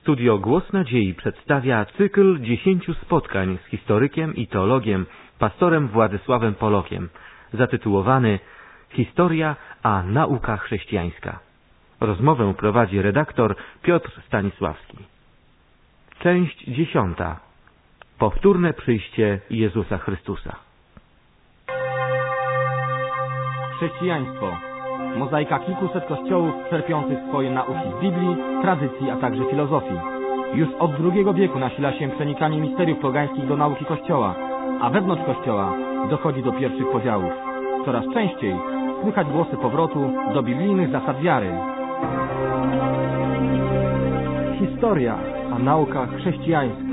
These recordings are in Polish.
Studio Głos Nadziei przedstawia cykl 10 spotkań z historykiem i teologiem, pastorem Władysławem Polokiem, zatytułowany Historia a nauka chrześcijańska. Rozmowę prowadzi redaktor Piotr Stanisławski. Część 10. Powtórne przyjście Jezusa Chrystusa. Chrześcijaństwo. Mozaika kilkuset kościołów czerpiących swoje nauki z Biblii, tradycji, a także filozofii. Już od II wieku nasila się przenikanie misteriów pogańskich do nauki Kościoła, a wewnątrz Kościoła dochodzi do pierwszych podziałów. Coraz częściej słychać głosy powrotu do biblijnych zasad wiary. Historia, a nauka chrześcijańska.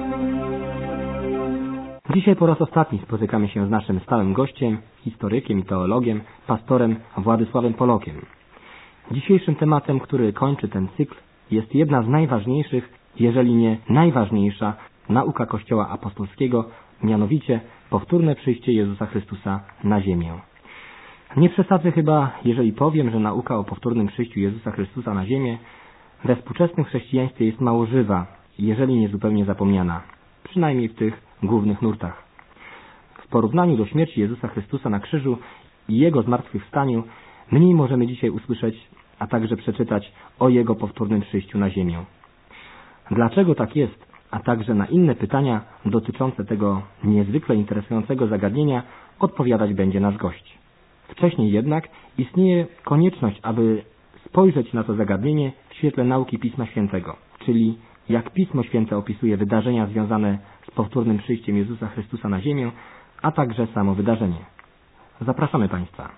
Dzisiaj po raz ostatni spotykamy się z naszym stałym gościem, historykiem i teologiem, pastorem Władysławem Polokiem. Dzisiejszym tematem, który kończy ten cykl, jest jedna z najważniejszych, jeżeli nie najważniejsza, nauka Kościoła apostolskiego, mianowicie powtórne przyjście Jezusa Chrystusa na ziemię. Nie przesadzę chyba, jeżeli powiem, że nauka o powtórnym przyjściu Jezusa Chrystusa na ziemię we współczesnym chrześcijaństwie jest mało żywa, jeżeli nie zupełnie zapomniana, przynajmniej w tych głównych nurtach. W porównaniu do śmierci Jezusa Chrystusa na krzyżu i Jego zmartwychwstaniu mniej możemy dzisiaj usłyszeć, a także przeczytać o Jego powtórnym przyjściu na ziemię. Dlaczego tak jest, a także na inne pytania dotyczące tego niezwykle interesującego zagadnienia odpowiadać będzie nasz gość. Wcześniej jednak istnieje konieczność, aby spojrzeć na to zagadnienie w świetle nauki Pisma Świętego, czyli jak Pismo Święte opisuje wydarzenia związane z powtórnym przyjściem Jezusa Chrystusa na ziemię, a także samo wydarzenie. Zapraszamy Państwa.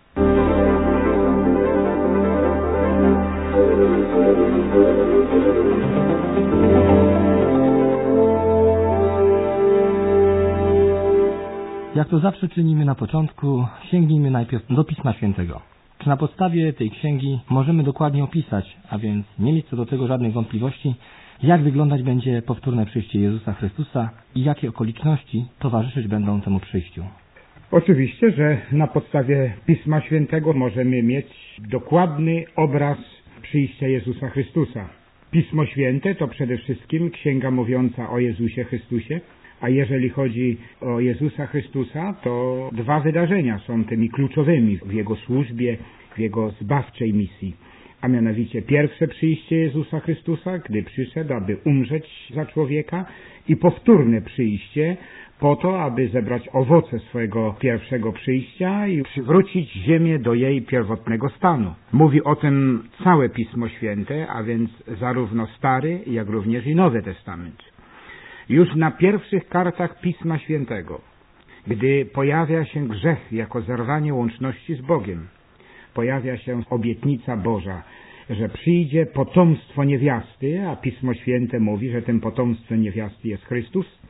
Jak to zawsze czynimy na początku, sięgnijmy najpierw do Pisma Świętego. Czy na podstawie tej księgi możemy dokładnie opisać, a więc nie mieć co do tego żadnych wątpliwości, jak wyglądać będzie powtórne przyjście Jezusa Chrystusa i jakie okoliczności towarzyszyć będą temu przyjściu? Oczywiście, że na podstawie Pisma Świętego możemy mieć dokładny obraz przyjścia Jezusa Chrystusa. Pismo Święte to przede wszystkim księga mówiąca o Jezusie Chrystusie, a jeżeli chodzi o Jezusa Chrystusa, to dwa wydarzenia są tymi kluczowymi w Jego służbie, w Jego zbawczej misji. A mianowicie pierwsze przyjście Jezusa Chrystusa, gdy przyszedł, aby umrzeć za człowieka, i powtórne przyjście po to, aby zebrać owoce swojego pierwszego przyjścia i przywrócić ziemię do jej pierwotnego stanu. Mówi o tym całe Pismo Święte, a więc zarówno Stary, jak również i Nowy Testament. Już na pierwszych kartach Pisma Świętego, gdy pojawia się grzech jako zerwanie łączności z Bogiem, pojawia się obietnica Boża, że przyjdzie potomstwo niewiasty, a Pismo Święte mówi, że tym potomstwem niewiasty jest Chrystus,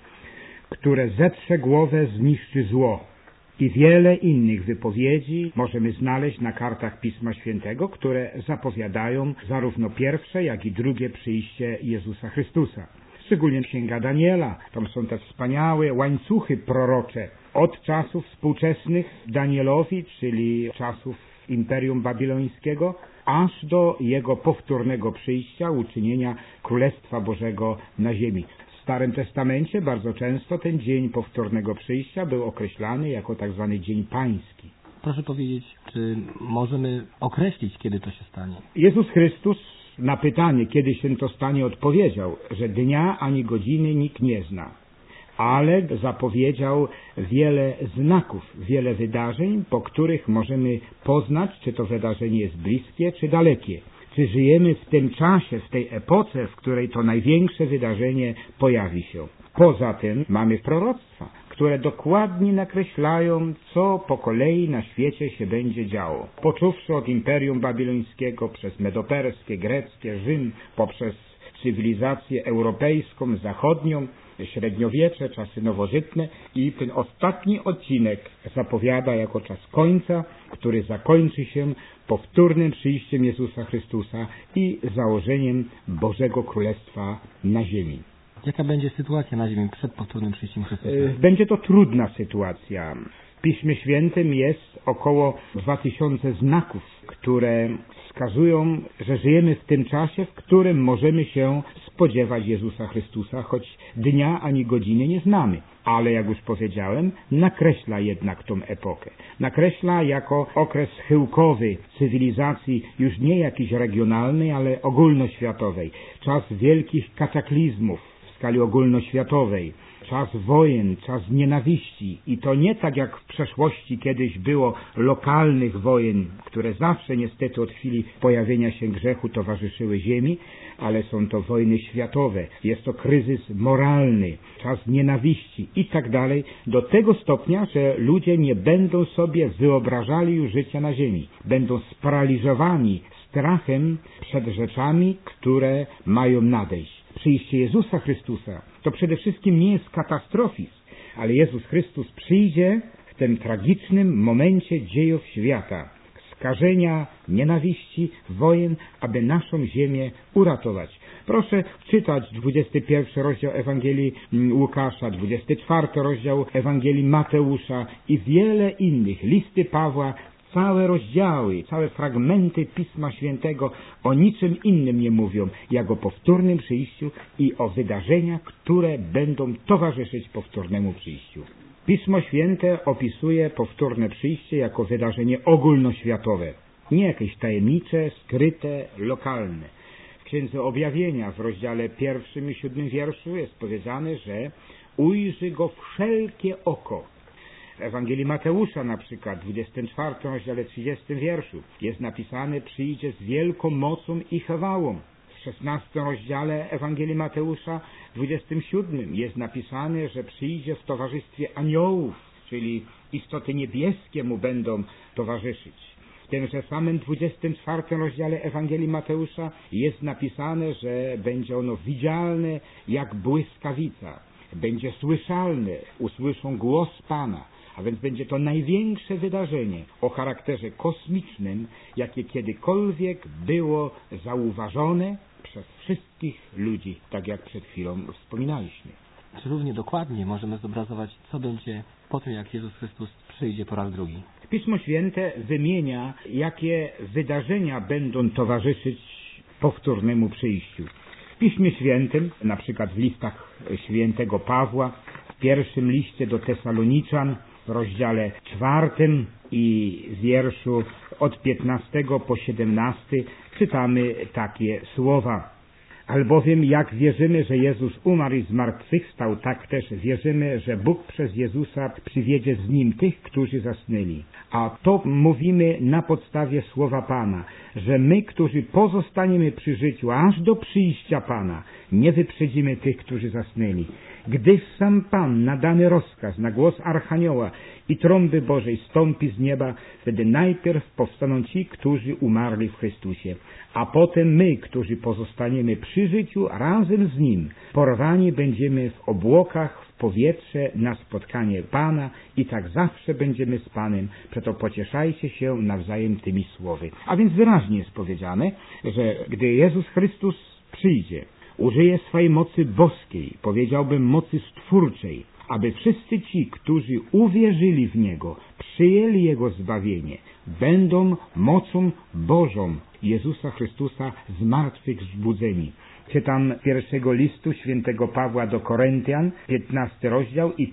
które zetrze głowę, zniszczy zło. I wiele innych wypowiedzi możemy znaleźć na kartach Pisma Świętego, które zapowiadają zarówno pierwsze, jak i drugie przyjście Jezusa Chrystusa. Szczególnie Księga Daniela, tam są te wspaniałe łańcuchy prorocze od czasów współczesnych Danielowi, czyli czasów Imperium Babilońskiego, aż do jego powtórnego przyjścia, uczynienia Królestwa Bożego na ziemi. W Starym Testamencie bardzo często ten dzień powtórnego przyjścia był określany jako tak zwany Dzień Pański. Proszę powiedzieć, czy możemy określić, kiedy to się stanie? Jezus Chrystus na pytanie, kiedy się to stanie, odpowiedział, że dnia ani godziny nikt nie zna, ale zapowiedział wiele znaków, wiele wydarzeń, po których możemy poznać, czy to wydarzenie jest bliskie, czy dalekie. Czy żyjemy w tym czasie, w tej epoce, w której to największe wydarzenie pojawi się. Poza tym mamy proroctwa, które dokładnie nakreślają, co po kolei na świecie się będzie działo. Począwszy od Imperium Babilońskiego, przez Medoperskie, Greckie, Rzym, poprzez cywilizację europejską, zachodnią, średniowiecze, czasy nowożytne, i ten ostatni odcinek zapowiada jako czas końca, który zakończy się powtórnym przyjściem Jezusa Chrystusa i założeniem Bożego Królestwa na ziemi. Jaka będzie sytuacja na ziemi przed powtórnym przyjściem Chrystusa? Będzie to trudna sytuacja. W Piśmie Świętym jest około 2000 znaków, które wskazują, że żyjemy w tym czasie, w którym możemy się spodziewać Jezusa Chrystusa, choć dnia ani godziny nie znamy. Ale jak już powiedziałem, nakreśla jednak tą epokę. Nakreśla jako okres chyłkowy cywilizacji, już nie jakiś regionalnej, ale ogólnoświatowej. Czas wielkich kataklizmów w skali ogólnoświatowej. Czas wojen, czas nienawiści i to nie tak jak w przeszłości kiedyś było lokalnych wojen, które zawsze niestety od chwili pojawienia się grzechu towarzyszyły ziemi, ale są to wojny światowe, jest to kryzys moralny, czas nienawiści i tak dalej, do tego stopnia, że ludzie nie będą sobie wyobrażali już życia na ziemi, będą sparaliżowani strachem przed rzeczami, które mają nadejść. Przyjście Jezusa Chrystusa to przede wszystkim nie jest katastrofizm, ale Jezus Chrystus przyjdzie w tym tragicznym momencie dziejów świata, skażenia, nienawiści, wojen, aby naszą ziemię uratować. Proszę czytać 21 rozdział Ewangelii Łukasza, 24 rozdział Ewangelii Mateusza i wiele innych, listy Pawła, całe rozdziały, całe fragmenty Pisma Świętego o niczym innym nie mówią, jak o powtórnym przyjściu i o wydarzeniach, które będą towarzyszyć powtórnemu przyjściu. Pismo Święte opisuje powtórne przyjście jako wydarzenie ogólnoświatowe, nie jakieś tajemnicze, skryte, lokalne. W Księdze Objawienia w rozdziale 1 i 7 wierszu jest powiedziane, że ujrzy go wszelkie oko. W Ewangelii Mateusza na przykład, w 24 rozdziale 30 wierszu jest napisane: przyjdzie z wielką mocą i chwałą. W 16 rozdziale Ewangelii Mateusza, 27 jest napisane, że przyjdzie w towarzystwie aniołów, czyli istoty niebieskie mu będą towarzyszyć. W tymże samym 24 rozdziale Ewangelii Mateusza jest napisane, że będzie ono widzialne jak błyskawica, będzie słyszalne, usłyszą głos Pana. A więc będzie to największe wydarzenie o charakterze kosmicznym, jakie kiedykolwiek było zauważone przez wszystkich ludzi, tak jak przed chwilą wspominaliśmy. Czy równie dokładnie możemy zobrazować, co będzie po tym, jak Jezus Chrystus przyjdzie po raz drugi? Pismo Święte wymienia, jakie wydarzenia będą towarzyszyć powtórnemu przyjściu. W Piśmie Świętym, na przykład w listach świętego Pawła, w pierwszym liście do Tesaloniczan, w rozdziale 4 i wierszu od 15 po 17 czytamy takie słowa. Albowiem jak wierzymy, że Jezus umarł i zmartwychwstał, tak też wierzymy, że Bóg przez Jezusa przywiedzie z Nim tych, którzy zasnęli. A to mówimy na podstawie słowa Pana, że my, którzy pozostaniemy przy życiu aż do przyjścia Pana, nie wyprzedzimy tych, którzy zasnęli. Gdy sam Pan nadany rozkaz na głos Archanioła i trąby Bożej stąpi z nieba, wtedy najpierw powstaną ci, którzy umarli w Chrystusie, a potem my, którzy pozostaniemy przy życiu razem z Nim, porwani będziemy w obłokach, w powietrze na spotkanie Pana i tak zawsze będziemy z Panem, przeto pocieszajcie się nawzajem tymi słowy. A więc wyraźnie jest powiedziane, że gdy Jezus Chrystus przyjdzie, użyje swej mocy boskiej, powiedziałbym mocy stwórczej, aby wszyscy ci, którzy uwierzyli w Niego, przyjęli Jego zbawienie, będą mocą Bożą Jezusa Chrystusa z martwych zbudzeni. Czytam pierwszego listu świętego Pawła do Koryntian, 15 rozdział i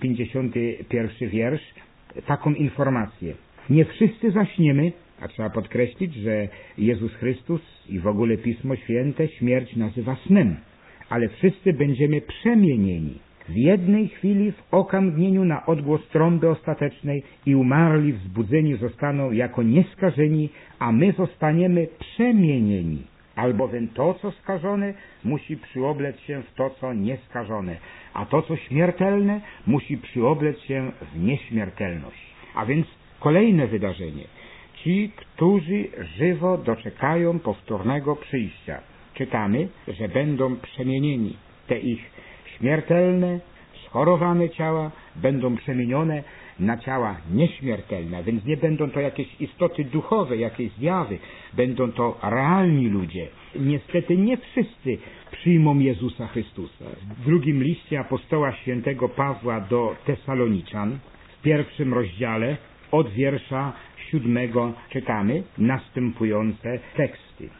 51 wiersz, taką informację. Nie wszyscy zaśniemy, a trzeba podkreślić, że Jezus Chrystus i w ogóle Pismo Święte śmierć nazywa snem, ale wszyscy będziemy przemienieni w jednej chwili, w okamgnieniu na odgłos trąby ostatecznej i umarli w zbudzeniu zostaną jako nieskażeni, a my zostaniemy przemienieni. Albowiem to, co skażone, musi przyoblec się w to, co nieskażone, a to, co śmiertelne, musi przyoblec się w nieśmiertelność. A więc kolejne wydarzenie. Ci, którzy żywo doczekają powtórnego przyjścia, czytamy, że będą przemienieni. Te ich śmiertelne, schorowane ciała będą przemienione na ciała nieśmiertelne, więc nie będą to jakieś istoty duchowe, jakieś zjawy, będą to realni ludzie. Niestety nie wszyscy przyjmą Jezusa Chrystusa. W drugim liście apostoła świętego Pawła do Tesaloniczan, w 1 rozdziale, od wiersza 7 czytamy następujące teksty.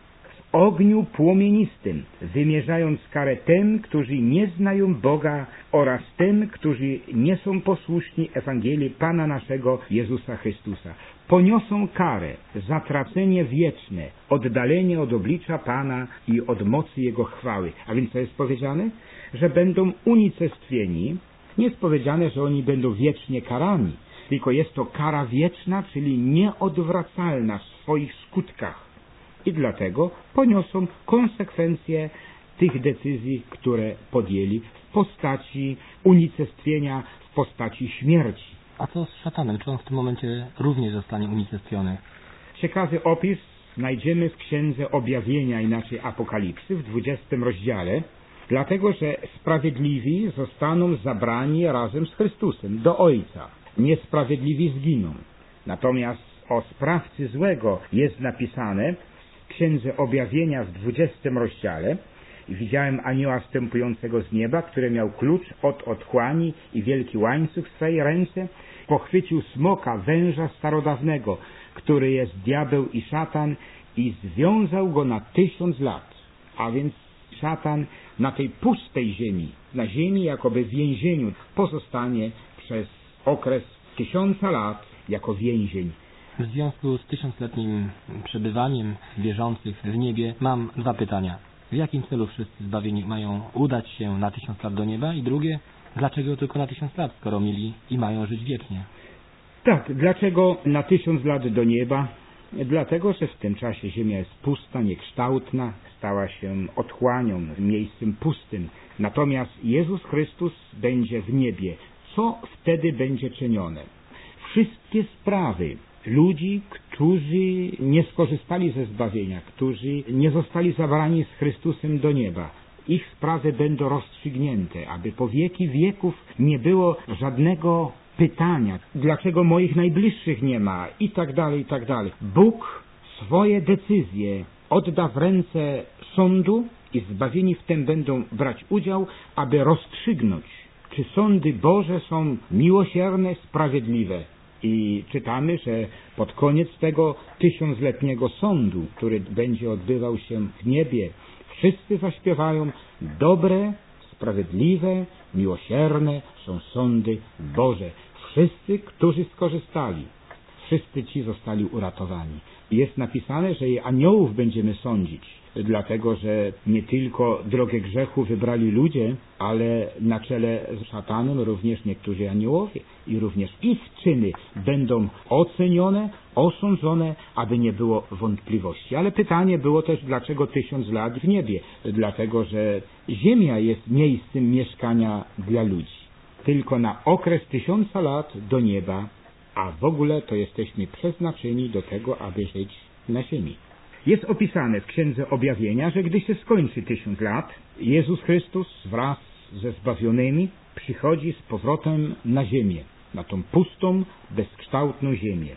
ogniu płomienistym, wymierzając karę tym, którzy nie znają Boga oraz tym, którzy nie są posłuszni Ewangelii Pana naszego Jezusa Chrystusa. Poniosą karę, zatracenie wieczne, oddalenie od oblicza Pana i od mocy Jego chwały. A więc co jest powiedziane? Że będą unicestwieni. Nie jest powiedziane, że oni będą wiecznie karani, tylko jest to kara wieczna, czyli nieodwracalna w swoich skutkach. I dlatego poniosą konsekwencje tych decyzji, które podjęli w postaci unicestwienia, w postaci śmierci. A co z szatanem? Czy on w tym momencie również zostanie unicestwiony? Ciekawy opis znajdziemy w Księdze Objawienia, inaczej Apokalipsy, w 20 rozdziale, dlatego że sprawiedliwi zostaną zabrani razem z Chrystusem do Ojca. Niesprawiedliwi zginą. Natomiast o sprawcy złego jest napisane w Księdze Objawienia w 20 rozdziale: i widziałem anioła wstępującego z nieba, który miał klucz od otchłani i wielki łańcuch w swej ręce. Pochwycił smoka, węża starodawnego, który jest diabeł i szatan, i związał go na 1000 lat. A więc szatan na tej pustej ziemi, na ziemi jakoby w więzieniu, pozostanie przez okres 1000 lat jako więzień. W związku z 1000-letnim przebywaniem wierzących w niebie mam 2 pytania. W jakim celu wszyscy zbawieni mają udać się na 1000 lat do nieba? I drugie, dlaczego tylko na 1000 lat, skoro mieli i mają żyć wiecznie? Tak, dlaczego na 1000 lat do nieba? Dlatego, że w tym czasie ziemia jest pusta, niekształtna, stała się otchłanią, miejscem pustym. Natomiast Jezus Chrystus będzie w niebie. Co wtedy będzie czynione? Wszystkie sprawy ludzi, którzy nie skorzystali ze zbawienia, którzy nie zostali zabrani z Chrystusem do nieba, ich sprawy będą rozstrzygnięte, aby po wieki wieków nie było żadnego pytania, dlaczego moich najbliższych nie ma, i tak dalej, i tak dalej. Bóg swoje decyzje odda w ręce sądu i zbawieni w tym będą brać udział, aby rozstrzygnąć, czy sądy Boże są miłosierne, sprawiedliwe. I czytamy, że pod koniec tego 1000-letniego sądu, który będzie odbywał się w niebie, wszyscy zaśpiewają: dobre, sprawiedliwe, miłosierne są sądy Boże. Wszyscy, którzy skorzystali, wszyscy ci zostali uratowani. Jest napisane, że i aniołów będziemy sądzić, dlatego że nie tylko drogę grzechu wybrali ludzie, ale na czele z szatanem również niektórzy aniołowie, i również ich czyny będą ocenione, osądzone, aby nie było wątpliwości. Ale pytanie było też, dlaczego 1000 lat w niebie? Dlatego, że ziemia jest miejscem mieszkania dla ludzi. Tylko na okres 1000 lat do nieba, a w ogóle to jesteśmy przeznaczeni do tego, aby żyć na ziemi. Jest opisane w Księdze Objawienia, że gdy się skończy 1000 lat, Jezus Chrystus wraz ze zbawionymi przychodzi z powrotem na ziemię, na tą pustą, bezkształtną ziemię,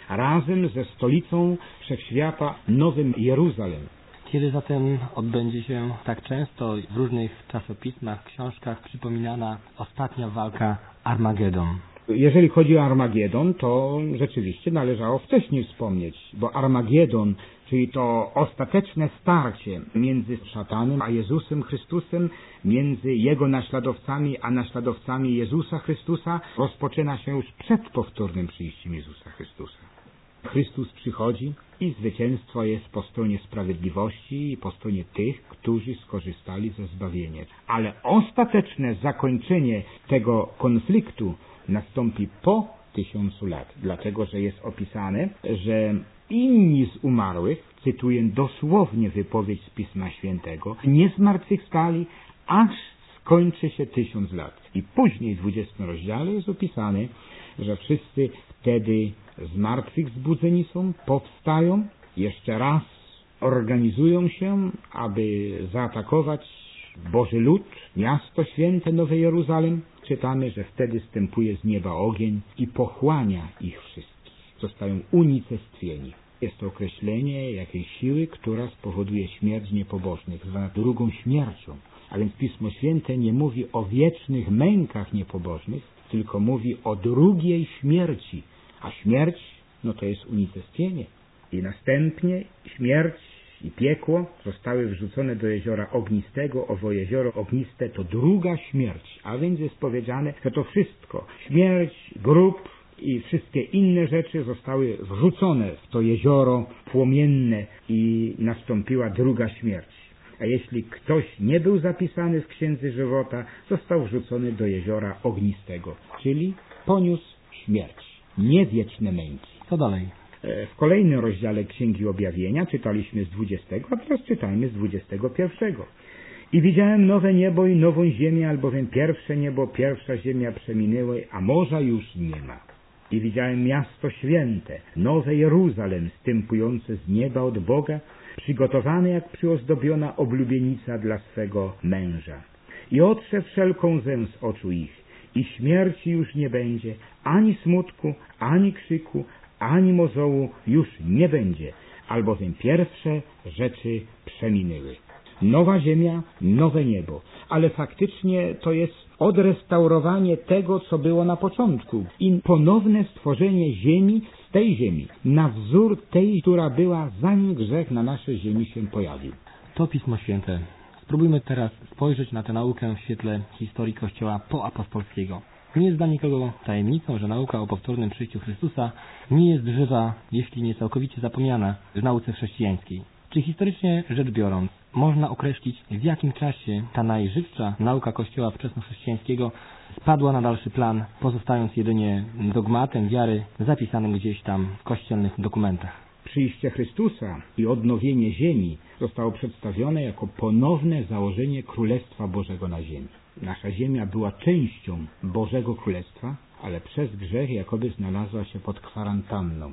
razem ze stolicą wszechświata, Nowym Jeruzalem. Kiedy zatem odbędzie się tak często w różnych czasopismach, książkach przypominana ostatnia walka Armagedon? Jeżeli chodzi o Armagedon, to rzeczywiście należało wcześniej wspomnieć, bo Armagedon, czyli to ostateczne starcie między szatanem a Jezusem Chrystusem, między Jego naśladowcami a naśladowcami Jezusa Chrystusa, rozpoczyna się już przed powtórnym przyjściem Jezusa Chrystusa. Chrystus przychodzi i zwycięstwo jest po stronie sprawiedliwości i po stronie tych, którzy skorzystali ze zbawienia. Ale ostateczne zakończenie tego konfliktu nastąpi po 1000 lat, dlatego że jest opisane, że inni z umarłych, cytuję dosłownie wypowiedź z Pisma Świętego, nie zmartwychwstali, aż skończy się 1000 lat. I później w 20 rozdziale jest opisane, że wszyscy wtedy z martwych zbudzeni są, powstają, jeszcze raz organizują się, aby zaatakować Boży lud, miasto święte Nowe Jeruzalem. Czytamy, że wtedy zstępuje z nieba ogień i pochłania ich wszystkich. Zostają unicestwieni. Jest to określenie jakiejś siły, która spowoduje śmierć niepobożnych, zwana drugą śmiercią. A więc Pismo Święte nie mówi o wiecznych mękach niepobożnych, tylko mówi o drugiej śmierci. A śmierć, no to jest unicestwienie. I następnie śmierć i piekło zostały wrzucone do jeziora ognistego. Owo jezioro ogniste to druga śmierć, a więc jest powiedziane, że to wszystko, śmierć, grób i wszystkie inne rzeczy zostały wrzucone w to jezioro płomienne i nastąpiła druga śmierć. A jeśli ktoś nie był zapisany w Księdze Żywota, został wrzucony do jeziora ognistego, czyli poniósł śmierć, nie wieczne męki. Co dalej? W kolejnym rozdziale Księgi Objawienia czytaliśmy z 20, a teraz czytajmy z 21. I widziałem nowe niebo i nową ziemię, albowiem pierwsze niebo, pierwsza ziemia przeminęły, a morza już nie ma. I widziałem miasto święte, nowe Jeruzalem, stępujące z nieba od Boga, przygotowane jak przyozdobiona oblubienica dla swego męża. I otrze wszelką łzę z oczu ich, i śmierci już nie będzie, ani smutku, ani krzyku, ani mozołu już nie będzie, albowiem pierwsze rzeczy przeminęły. Nowa ziemia, nowe niebo, ale faktycznie to jest odrestaurowanie tego, co było na początku i ponowne stworzenie ziemi z tej ziemi, na wzór tej, która była zanim grzech na naszej ziemi się pojawił. To Pismo Święte. Spróbujmy teraz spojrzeć na tę naukę w świetle historii Kościoła poapostolskiego. Nie jest dla nikogo tajemnicą, że nauka o powtórnym przyjściu Chrystusa nie jest żywa, jeśli nie całkowicie zapomniana w nauce chrześcijańskiej. Czy historycznie rzecz biorąc, można określić, w jakim czasie ta najżywsza nauka Kościoła wczesnochrześcijańskiego spadła na dalszy plan, pozostając jedynie dogmatem wiary zapisanym gdzieś tam w kościelnych dokumentach? Przyjście Chrystusa i odnowienie ziemi zostało przedstawione jako ponowne założenie Królestwa Bożego na ziemi. Nasza ziemia była częścią Bożego Królestwa, ale przez grzech jakoby znalazła się pod kwarantanną.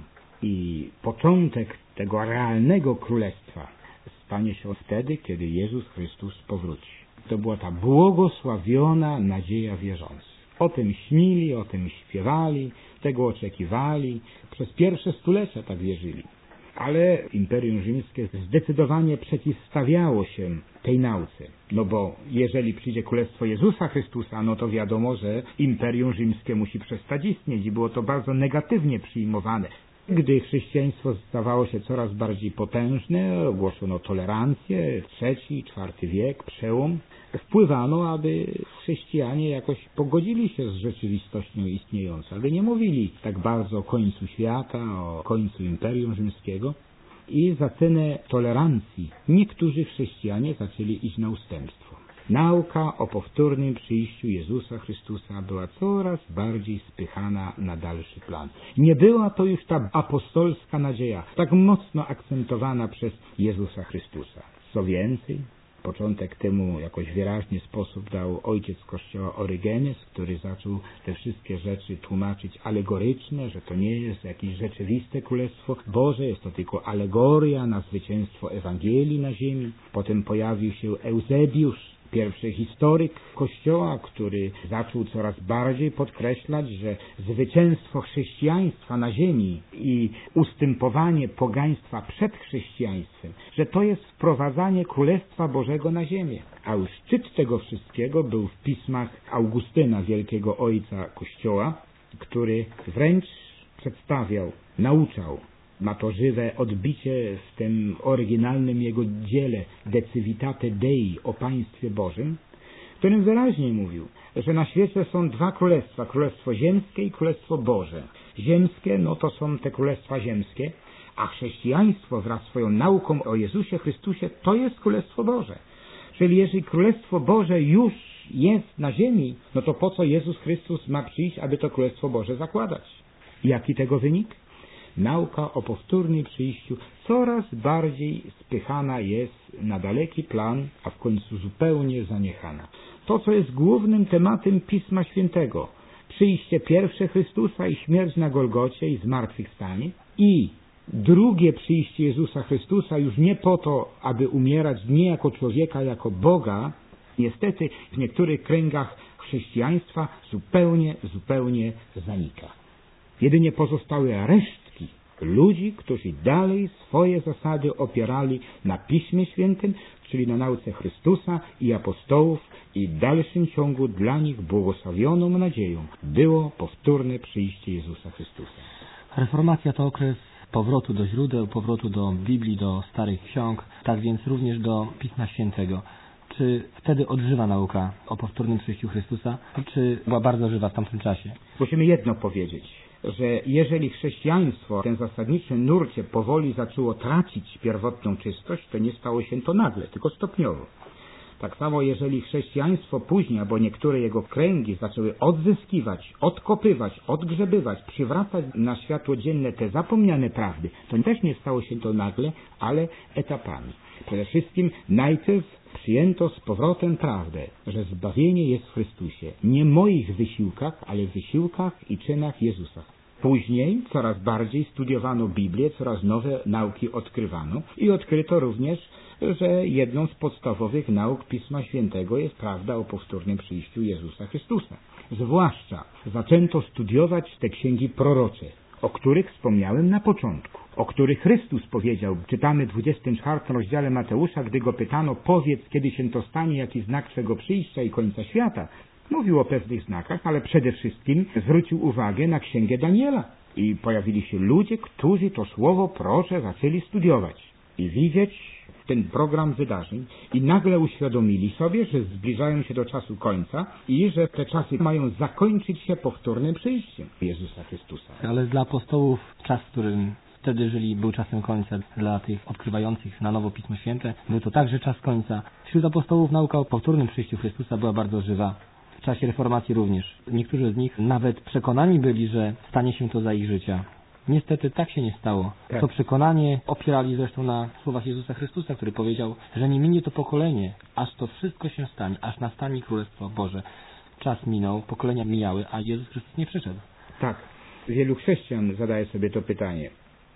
I początek tego realnego królestwa stanie się wtedy, kiedy Jezus Chrystus powróci. To była ta błogosławiona nadzieja wierzących. O tym śnili, o tym śpiewali, tego oczekiwali. Przez pierwsze stulecia tak wierzyli. Ale Imperium Rzymskie zdecydowanie przeciwstawiało się tej nauce. No bo jeżeli przyjdzie Królestwo Jezusa Chrystusa, no to wiadomo, że Imperium Rzymskie musi przestać istnieć i było to bardzo negatywnie przyjmowane. Gdy chrześcijaństwo stawało się coraz bardziej potężne, ogłoszono tolerancję, III, IV wiek, przełom, wpływano, aby chrześcijanie jakoś pogodzili się z rzeczywistością istniejącą, aby nie mówili tak bardzo o końcu świata, o końcu Imperium Rzymskiego. I za cenę tolerancji niektórzy chrześcijanie zaczęli iść na ustępstwo. Nauka o powtórnym przyjściu Jezusa Chrystusa była coraz bardziej spychana na dalszy plan. Nie była to już ta apostolska nadzieja, tak mocno akcentowana przez Jezusa Chrystusa. Co więcej, początek temu jakoś wyraźny sposób dał ojciec Kościoła Orygenes, który zaczął te wszystkie rzeczy tłumaczyć alegoryczne, że to nie jest jakieś rzeczywiste Królestwo Boże, jest to tylko alegoria na zwycięstwo Ewangelii na ziemi. Potem pojawił się Eusebiusz, pierwszy historyk Kościoła, który zaczął coraz bardziej podkreślać, że zwycięstwo chrześcijaństwa na ziemi i ustępowanie pogaństwa przed chrześcijaństwem, że to jest wprowadzanie Królestwa Bożego na ziemię. A już szczyt tego wszystkiego był w pismach Augustyna, wielkiego ojca Kościoła, który wręcz przedstawiał, nauczał. Ma to żywe odbicie w tym oryginalnym jego dziele De Civitate Dei, o Państwie Bożym, w którym wyraźnie mówił, że na świecie są dwa królestwa, Królestwo Ziemskie i Królestwo Boże. Ziemskie, no to są te królestwa ziemskie, a chrześcijaństwo wraz z swoją nauką o Jezusie Chrystusie to jest Królestwo Boże. Czyli jeżeli Królestwo Boże już jest na ziemi, no to po co Jezus Chrystus ma przyjść, aby to Królestwo Boże zakładać? Jaki tego wynik? Nauka o powtórnym przyjściu coraz bardziej spychana jest na daleki plan, a w końcu zupełnie zaniechana. To, co jest głównym tematem Pisma Świętego, przyjście pierwsze Chrystusa i śmierć na Golgocie i zmartwychwstanie, i drugie przyjście Jezusa Chrystusa już nie po to, aby umierać nie jako człowieka, jako Boga, niestety w niektórych kręgach chrześcijaństwa zupełnie zanika. Jedynie pozostały resztki ludzi, którzy dalej swoje zasady opierali na Piśmie Świętym, czyli na nauce Chrystusa i apostołów, i w dalszym ciągu dla nich błogosławioną nadzieją było powtórne przyjście Jezusa Chrystusa. Reformacja to okres powrotu do źródeł, powrotu do Biblii, do starych ksiąg, tak więc również do Pisma Świętego. Czy wtedy odżywa nauka o powtórnym przyjściu Chrystusa, czy była bardzo żywa w tamtym czasie? Musimy jedno powiedzieć, że jeżeli chrześcijaństwo w tym zasadniczym nurcie powoli zaczęło tracić pierwotną czystość, to nie stało się to nagle, tylko stopniowo. Tak samo jeżeli chrześcijaństwo później, albo niektóre jego kręgi zaczęły odzyskiwać, odkopywać, odgrzebywać, przywracać na światło dzienne te zapomniane prawdy, to też nie stało się to nagle, ale etapami. Przede wszystkim najpierw przyjęto z powrotem prawdę, że zbawienie jest w Chrystusie. Nie w moich wysiłkach, ale w wysiłkach i czynach Jezusa. Później coraz bardziej studiowano Biblię, coraz nowe nauki odkrywano i odkryto również, że jedną z podstawowych nauk Pisma Świętego jest prawda o powtórnym przyjściu Jezusa Chrystusa. Zwłaszcza zaczęto studiować te księgi prorocze, o których wspomniałem na początku, o których Chrystus powiedział. Czytamy w 24 rozdziale Mateusza, gdy go pytano, powiedz, kiedy się to stanie, jaki znak swego przyjścia i końca świata. Mówił o pewnych znakach, ale przede wszystkim zwrócił uwagę na księgę Daniela. I pojawili się ludzie, którzy to słowo prorocze zaczęli studiować i widzieć ten program wydarzeń i nagle uświadomili sobie, że zbliżają się do czasu końca i że te czasy mają zakończyć się powtórnym przyjściem Jezusa Chrystusa. Ale dla apostołów czas, w którym wtedy żyli, był czasem końca. Dla tych odkrywających na nowo Pismo Święte był to także czas końca. Wśród apostołów nauka o powtórnym przyjściu Chrystusa była bardzo żywa. W czasie reformacji również. Niektórzy z nich nawet przekonani byli, że stanie się to za ich życia. Niestety tak się nie stało. Tak. To przekonanie opierali zresztą na słowach Jezusa Chrystusa, który powiedział, że nie minie to pokolenie, aż to wszystko się stanie, aż nastanie Królestwo Boże. Czas minął, pokolenia mijały, a Jezus Chrystus nie przyszedł. Tak. Wielu chrześcijan zadaje sobie to pytanie.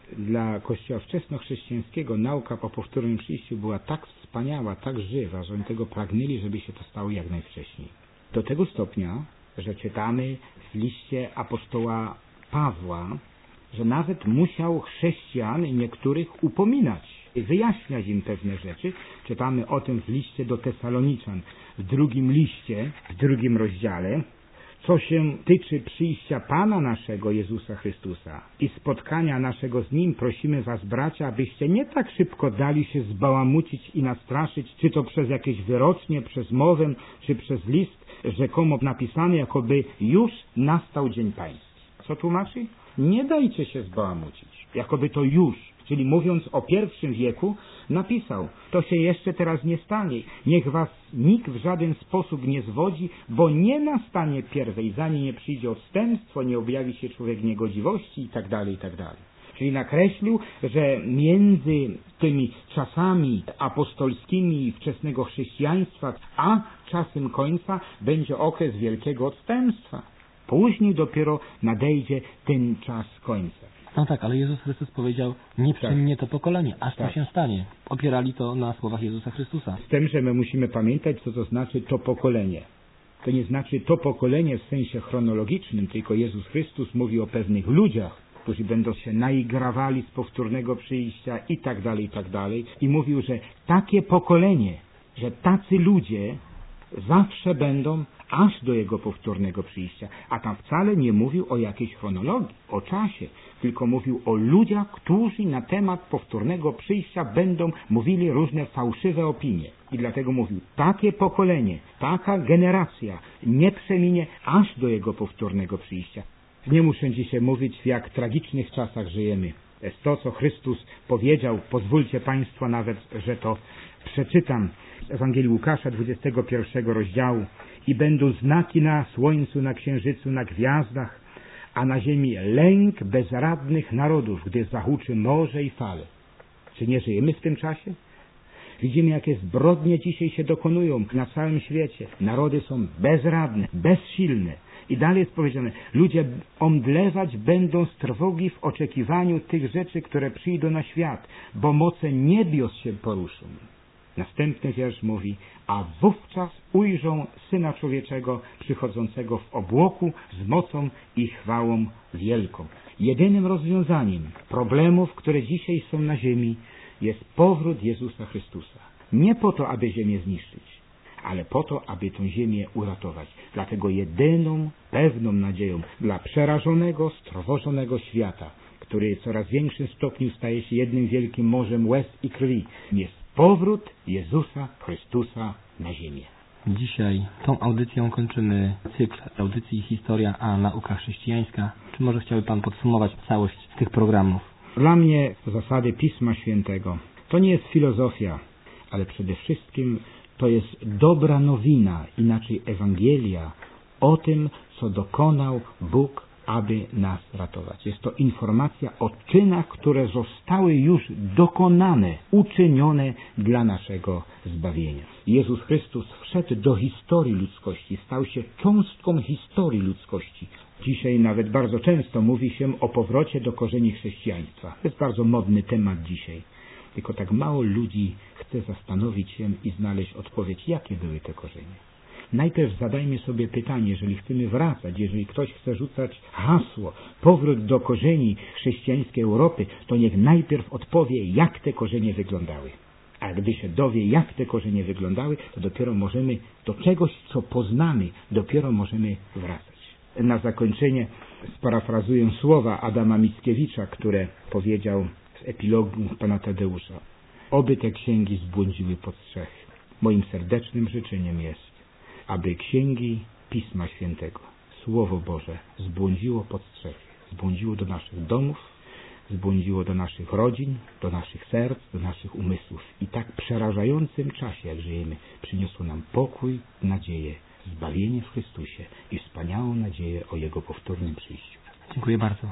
Dla Kościoła wczesnochrześcijańskiego nauka o powtórnym przyjściu była tak wspaniała, tak żywa, że oni tego pragnęli, żeby się to stało jak najwcześniej. Do tego stopnia, że czytamy w liście apostoła Pawła, że nawet musiał chrześcijan niektórych upominać, wyjaśniać im pewne rzeczy. Czytamy o tym w liście do Tesaloniczan, w drugim liście, w drugim rozdziale, co się tyczy przyjścia Pana naszego Jezusa Chrystusa i spotkania naszego z Nim, prosimy was, bracia, abyście nie tak szybko dali się zbałamucić i nastraszyć, czy to przez jakieś wyrocznie, przez mowę, czy przez list rzekomo napisany, jakoby już nastał dzień pański. Co tłumaczy? Nie dajcie się zbałamucić, jakoby to już, czyli mówiąc o pierwszym wieku, napisał, to się jeszcze teraz nie stanie. Niech was nikt w żaden sposób nie zwodzi, bo nie nastanie pierwej, zanim nie przyjdzie odstępstwo, nie objawi się człowiek niegodziwości itd., itd. Czyli nakreślił, że między tymi czasami apostolskimi wczesnego chrześcijaństwa, a czasem końca będzie okres wielkiego odstępstwa. Później dopiero nadejdzie ten czas końca. No tak, ale Jezus Chrystus powiedział, nie przeminie to pokolenie, aż to się stanie. Opierali to na słowach Jezusa Chrystusa. Z tym, że my musimy pamiętać, co to znaczy to pokolenie. To nie znaczy to pokolenie w sensie chronologicznym, tylko Jezus Chrystus mówi o pewnych ludziach, którzy będą się naigrawali z powtórnego przyjścia i tak dalej. I mówił, że takie pokolenie, że tacy ludzie zawsze będą aż do Jego powtórnego przyjścia. A tam wcale nie mówił o jakiejś chronologii, o czasie, tylko mówił o ludziach, którzy na temat powtórnego przyjścia będą mówili różne fałszywe opinie. I dlatego mówił, takie pokolenie, taka generacja nie przeminie aż do Jego powtórnego przyjścia. Nie muszę dzisiaj mówić, w jak tragicznych czasach żyjemy. To jest to, co Chrystus powiedział. Pozwólcie Państwo nawet, że to przeczytam z Ewangelii Łukasza 21 rozdziału. I będą znaki na słońcu, na księżycu, na gwiazdach, a na ziemi lęk bezradnych narodów, gdy zahuczy morze i fale. Czy nie żyjemy w tym czasie? Widzimy, jakie zbrodnie dzisiaj się dokonują na całym świecie. Narody są bezradne, bezsilne. I dalej jest powiedziane, ludzie omdlewać będą z trwogi w oczekiwaniu tych rzeczy, które przyjdą na świat, bo moce niebios się poruszą. Następny wiersz mówi, a wówczas ujrzą Syna Człowieczego przychodzącego w obłoku z mocą i chwałą wielką. Jedynym rozwiązaniem problemów, które dzisiaj są na ziemi, jest powrót Jezusa Chrystusa. Nie po to, aby ziemię zniszczyć, ale po to, aby tę ziemię uratować. Dlatego jedyną, pewną nadzieją dla przerażonego, strwożonego świata, który w coraz większym stopniu staje się jednym wielkim morzem łez i krwi, jest powrót Jezusa Chrystusa na ziemię. Dzisiaj tą audycją kończymy cykl audycji Historia a nauka chrześcijańska. Czy może chciałby Pan podsumować całość tych programów? Dla mnie zasady Pisma Świętego to nie jest filozofia, ale przede wszystkim to jest dobra nowina, inaczej Ewangelia o tym, co dokonał Bóg, aby nas ratować. Jest to informacja o czynach, które zostały już dokonane, uczynione dla naszego zbawienia. Jezus Chrystus wszedł do historii ludzkości, stał się cząstką historii ludzkości. Dzisiaj nawet bardzo często mówi się o powrocie do korzeni chrześcijaństwa. To jest bardzo modny temat dzisiaj. Tylko tak mało ludzi chce zastanowić się i znaleźć odpowiedź, jakie były te korzenie. Najpierw zadajmy sobie pytanie, jeżeli chcemy wracać, jeżeli ktoś chce rzucać hasło, powrót do korzeni chrześcijańskiej Europy, to niech najpierw odpowie, jak te korzenie wyglądały. A gdy się dowie, jak te korzenie wyglądały, to dopiero możemy do czegoś, co poznamy, dopiero możemy wracać. Na zakończenie sparafrazuję słowa Adama Mickiewicza, które powiedział z epilogu pana Tadeusza. Oby te księgi zbłądziły pod strzechy. Moim serdecznym życzeniem jest, aby księgi Pisma Świętego, Słowo Boże, zbłądziło pod strzechy, zbłądziło do naszych domów, zbłądziło do naszych rodzin, do naszych serc, do naszych umysłów. I tak przerażającym czasie, jak żyjemy, przyniosło nam pokój, nadzieję, zbawienie w Chrystusie i wspaniałą nadzieję o Jego powtórnym przyjściu. Dziękuję bardzo.